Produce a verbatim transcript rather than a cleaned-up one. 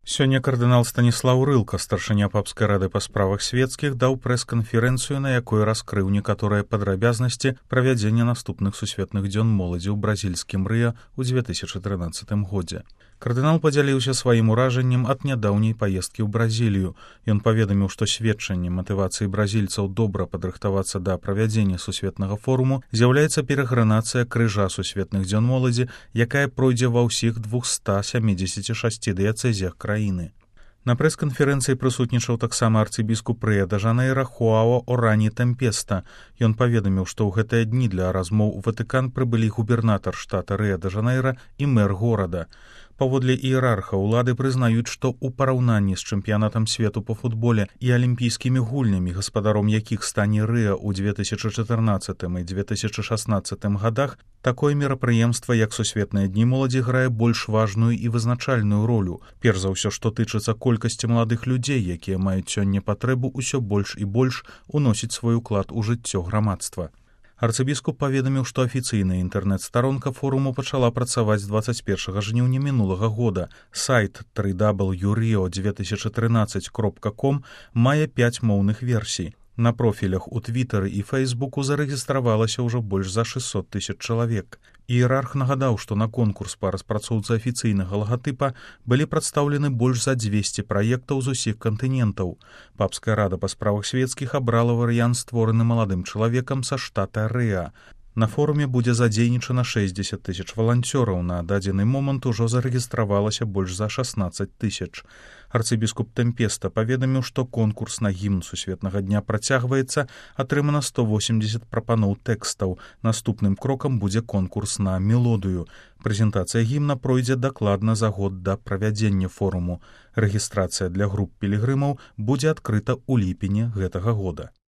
Сёння кардынал Станіслаў Рылка, старшыня папскай рады па справах свецкіх, даў прэс-канферэнцыю, на якой раскрыў некаторыя падрабязнасці правядзення наступных сусветных дзён моладзі ў бразільскім Рыа ў дзве тысячы трынаццатым годзе. Кардынал падзяліўся сваім уражаннем ад нядаўняй паездкі ў Бразілію. Ён паведаміў, што сведчаннем матывацыі бразільцаў добра падрыхтавацца да правядзення сусветнага форуму з'яўляецца перагранацыя крыжа сусветных дзён моладзі, якая пройдзе ва ўсіх двухста сямідзесяці шасці дыяцэзіях краіны. На прэс-канферэнцыі прысутнічаў таксама арцыбіскуп Рыа-дэ-Жанэйра Хуао Орані Тэмпеста. Ён паведаміў, што ў гэтыя дні для размоў у Ватыкан прыбылі губернатар штата Рыа-дэ-Жанэйра і мэр горада. Паводле іерарха ўлады прызнаюць, што ў параўнанні з чэмпіянатам свету па футболе і алімпійскімі гульнямі, гаспадаром якіх стане Рыа ў дзве тысячы чатырнаццатым і дзве тысячы шаснаццатым гадах, такое мерапрыемства, як сусветныя дні моладзі, грае больш важную і вызначальную ролю. Перш за ўсё, што тычыцца колькасці маладых людзей, якія маюць сёння патрэбу ўсё больш і больш уносіць свой уклад у жыццё грамадства. Арцыбіскуп паведаміў, што афіцыйная інтэрнэт-старонка форуму пачала працаваць з дваццаць першага жніўня мінулага года. Сайт тры дабл ю рио дзве тысячы трынаццаць кропка ком мае пяць моўных версій. На профілях у Твітары і Фэйсбуку зарэгістравалася ўжо больш за шэсцьсот тысяч чалавек. Іерарх нагадаў, што на конкурс па распрацоўцы афіцыйнага лагатыпа былі прадстаўлены больш за дзвесце праектаў з усіх кантынентаў. Папская рада па справах свецкіх абрала варыянт, створаны маладым чалавекам са штата Рыа. На форуме будзе задзейнічана шэсцьдзесят тысяч валанцёраў, на дадзены момант ужо зарэгістравалася больш за шаснаццаць тысяч. Арцыбіскуп Тэмпеста паведаміў, што конкурс на гімн сусветнага дня працягваецца, атрымана сто восемьдесят прапаноў тэкстаў. Наступным крокам будзе конкурс на мелодыю. Прэзентацыя гімна пройдзе дакладна за год да правядзення форуму. Рэгістрацыя для груп пілігрымаў будзе адкрыта ў ліпені гэтага года.